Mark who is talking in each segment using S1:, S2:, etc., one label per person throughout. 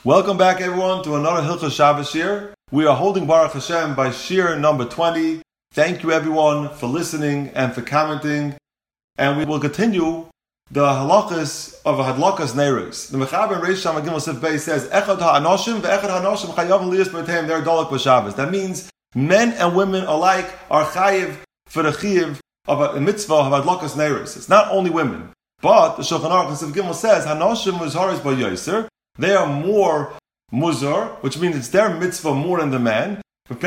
S1: Welcome back, everyone, to another Hilchos Shabbos Shir. We are holding Baruch Hashem by Shir number 20. Thank you, everyone, for listening and for commenting. And we will continue the halachas of Hadlakas Neiros. The Mechaber Reish Shama Gimel Sif Beis says, Echad ha'anoshim ve'echad ha'anoshim chayav liyas b'teim. They're dalek b'Shabbos. That means men and women alike are chayiv for the chiyuv of a mitzvah of Hadlakas Neiros. It's not only women. But the Shulchan Aruch Sif Gimel says, Hanoshim muzharis b'yoser. They are more muzar, which means it's their mitzvah more than the man.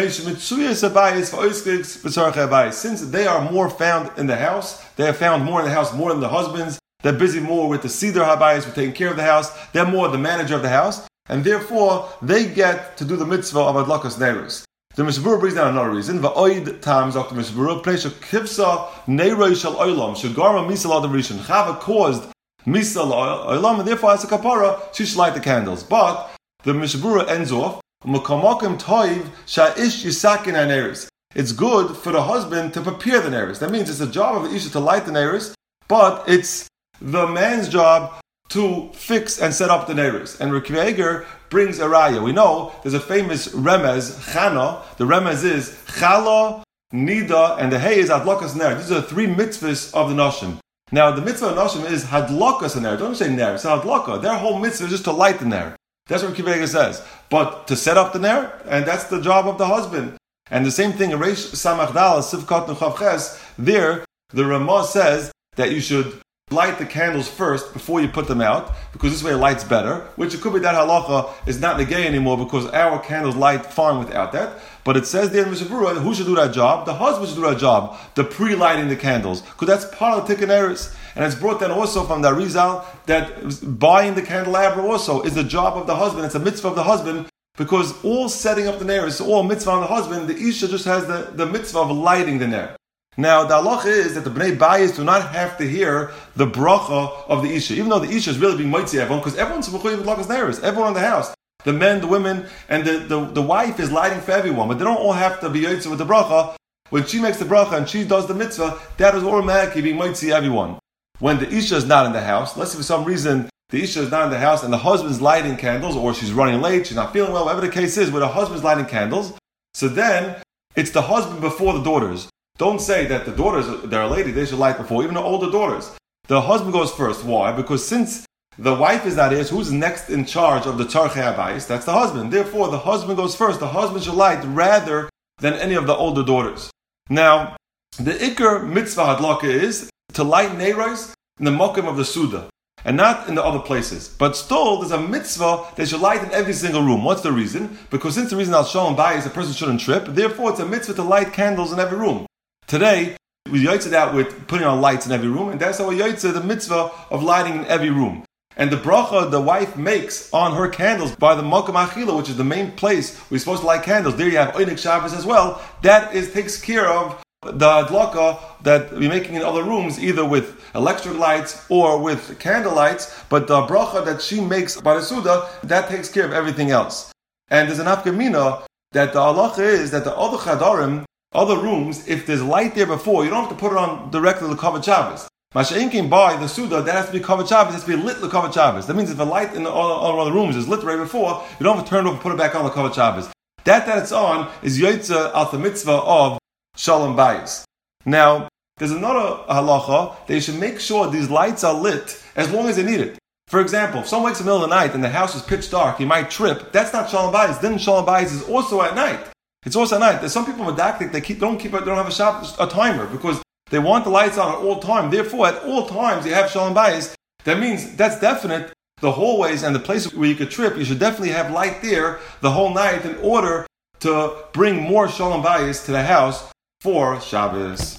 S1: Since they are more found in the house, they are found more in the house more than the husbands. They're busy more with the Siddur Habayis, with taking care of the house. They're more the manager of the house. And therefore, they get to do the mitzvah of Adlakas Neiros. The Mishbura brings down another reason. Va'oid tam zok the Mishbura, Pleisha kivsa neiroi shel oilam, shegarma misal adam rishon. Chava caused misal oilam, and therefore as a kapara, she should light the candles. But the Mishbura ends off, Mukamakim toiv sha'ish yisakin haneris. It's good for the husband to prepare the neris. That means it's the job of the isha to light the neris, but it's the man's job to fix and set up the neris. And Reb Eger brings a raya. We know there's a famous remez, Chana. The remez is Chala, Nida, and the Hay is Hadlakas Ner. These are the three mitzvahs of the Nashim. Now, the mitzvah of Nashim is Hadlakas Ner. Don't say Ner, it's Hadlaka. Their whole mitzvah is just to light the Ner. That's what Reb Eger says. But to set up the Ner, and that's the job of the husband. And the same thing in Reish Samach Dal, Sivkat Nuchav Ches, there, the Ramah says that you should light the candles first before you put them out, because this way it lights better, which it could be that halacha is not negay anymore because our candles light fine without that. But it says there in Mishavura, who should do that job? The husband should do that job, the pre-lighting the candles, because that's part of the Tikkun Eretz. And it's brought down also from the Arizal that buying the candelabra also is the job of the husband. It's a mitzvah of the husband, because all setting up the ner is all mitzvah on the husband. The Isha just has the mitzvah of lighting the ner. Now, the halacha is that the Bnei Bayis do not have to hear the bracha of the Isha, even though the Isha is really being moitzi everyone, because everyone's mechuyev Hadlakas Neiros, everyone in the house. The men, the women, and the wife is lighting for everyone, but they don't all have to be yotzei with the bracha. When she makes the bracha and she does the mitzvah, that is automatically being moitzi everyone. When the Isha is not in the house, let's say for some reason the Isha is not in the house and the husband's lighting candles, or she's running late, she's not feeling well, whatever the case is, where the husband's lighting candles, so then it's the husband before the daughters. Don't say that the daughters, they're a lady, they should light before, even the older daughters. The husband goes first. Why? Because since the wife is not here, so who's next in charge of the Tzarchei Habayis? That's the husband. Therefore, the husband goes first. The husband should light rather than any of the older daughters. Now, the Iker mitzvah hadlaka is to light neiros in the mokim of the Suda, and not in the other places. But still, there's a mitzvah they should light in every single room. What's the reason? Because since the reason Al Shalom Bayis, a person shouldn't trip, therefore it's a mitzvah to light candles in every room. Today, we yotze out with putting on lights in every room, and that's how we yotze the mitzvah of lighting in every room. And the bracha the wife makes on her candles by the Mokum Achila, which is the main place we're supposed to light candles. There you have Oinik Shabbos as well. That takes care of the adlaka that we're making in other rooms, either with electric lights or with candle lights. But the bracha that she makes by the Suda, that takes care of everything else. And there's an afkamina that the halacha is that the other chadarim, other rooms, if there's light there before, you don't have to put it on directly to Kavod Shabbos. Masha'in came by the Suda, that has to be Kavod Shabbos, it has to be lit to Kavod Shabbos. That means if the light in all other rooms is lit right before, you don't have to turn it off and put it back on the Kavod Shabbos. That it's on is Yotze al the mitzvah of Shalom Bayis. Now, there's another halacha, they should make sure these lights are lit as long as they need it. For example, if someone wakes in the middle of the night and the house is pitch dark, he might trip, that's not Shalom Bayis. Then Shalom Bayis is also at night. It's also at night. There's some people with dactic, they don't have a timer because they want the lights on at all times. Therefore, at all times you have Shalom Bayis. That means that's definite. The hallways and the places where you could trip, you should definitely have light there the whole night in order to bring more Shalom Bayis to the house for Shabbos.